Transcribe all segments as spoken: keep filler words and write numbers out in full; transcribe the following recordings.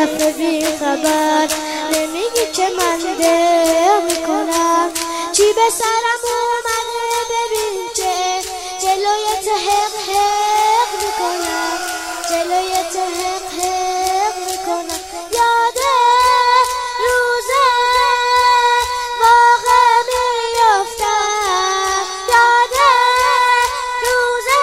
دفعه بی خبر نمیگی که من دل میکنم. چی به سرم اومده ببین که جلوی تو حق حق میکنم، جلوی تو حق حق میکنم. یاده روزه واقع میفتم، یاده روزه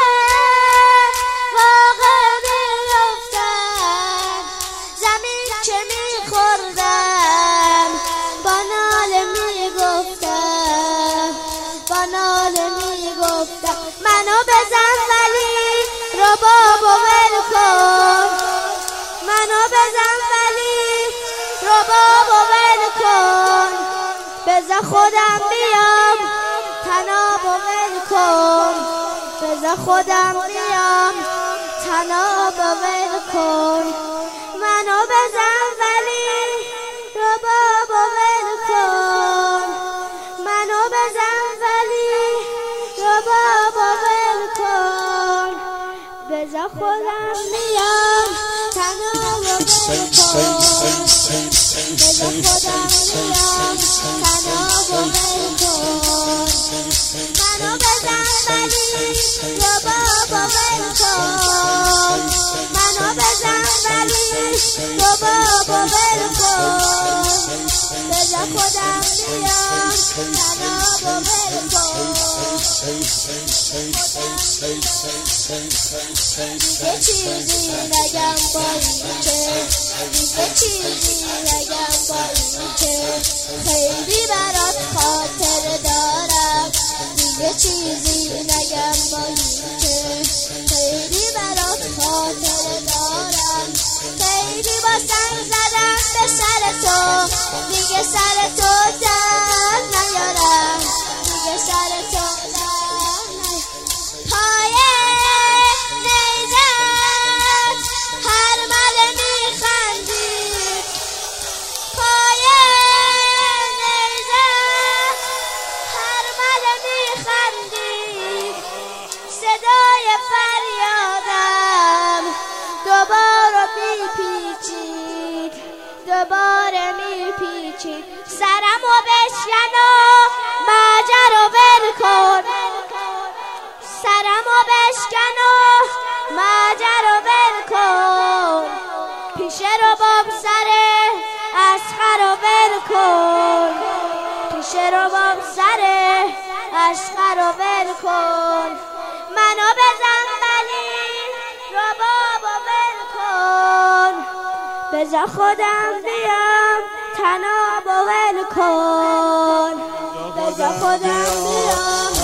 واقع میفتم. زمین که میخوردم با ناله میگفتم، با ناله میگفتم منو بزن ولی ربابو ول کن، منو بزن ولی ربابو ول کن. بذار خودم بیام تنابو ول کن، بذار خودم بیام تنابو ول کن. منو بزن ولی ربابو ول کن، منو بزن ولی ربابو ول کن. بذار خودم بیام تنابو ول کن، بذار خودم بیام تنابو ول کن. منو بزن ولی ربابو ول کن، منو بزن ولی ربابو ول کن. بذار خودم بیام تنابو ول کن. دیگه چیزی نگم با این که، دیگه چیزی نگم با این که خیلی برات خاطر دارم. دیگه چیزی نگم با این که خیلی برات خاطر دارم. خیلی با سنگ زدم به سر تو، دیگه سر تو در نیارم، دیگه سر تو در نیارم. پای نیزت هر مله میخندی، پای نیزت هر مله میخندی. صدای فریادم دوباره میپیچید، دوباره میپیچید. سرمو بشکن و ماجرا ول کن، سرمو بشکن و ماجرا ول کن. پیش رباب سر اصغر ول کن، پیش رباب سر اصغر ول کن. منو بزن ولی ربابو ول کن، بذار خودم بیام تنابو ول کن، بذار خودم بیام.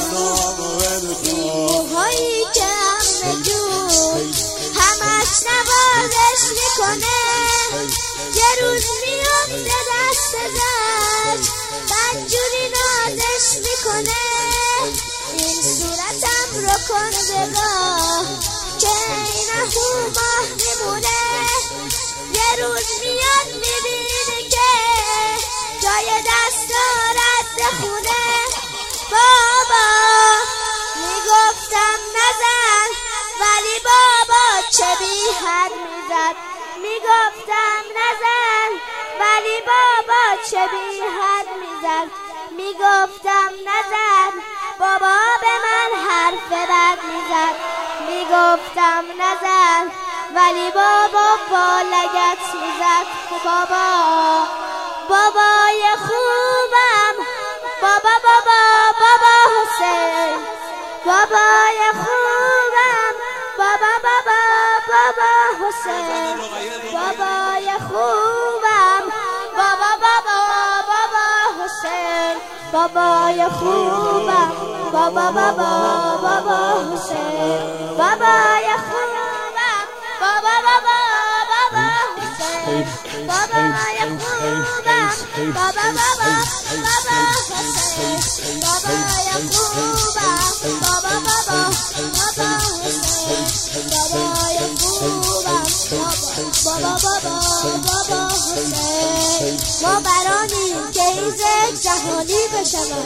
موهایی که همه جون همش نوازش میکنه، یه روز میفته دست ازش بدجوری نازش میکنه. این صورتم رو کن بگاه که اینهو ماه میمونه. یه روز میاد میبینی که جای دستارت بخونه. بابا میگفتم نزن ولی بابا چه بی حد میزد. میگفتم نزن ولی بابا چه بی حد میزد. میگفتم نزن بابا به من حرف بد میزد. میگفتم نزن ولی بابا با لگت میزد. بابا بابای خوبم، بابا بابا بابا حسین، بابای خوبم، بابا بابا بابا حسین، بابای خوبم، بابا بابا بابا حسین، بابای خوبم، بابا بابا بابا حسین، بابای خوبم، بابا بابا بابا حسین، بابای خوبم، بابا بابا بابا حسین، بابای خوبم، بابا بابا بابا حسین، بابای خوبم، بابا بابا بابا حسین. ما برانیم که ایز جهانی بشود.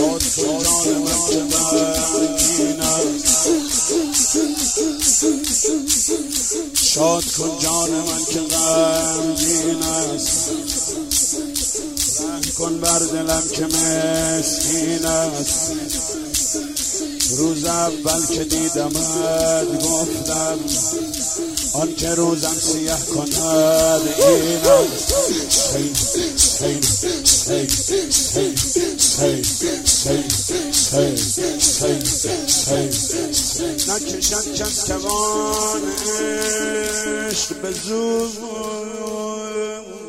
شاد کن جان من که غمگین است، رحم کن بر دلم که مسکین است. روز اول که دیدمت گفتم آن که روزم سیه کند این است. سین سین سین سین سین سین سین سین سین نکشد کس توان عشق به زور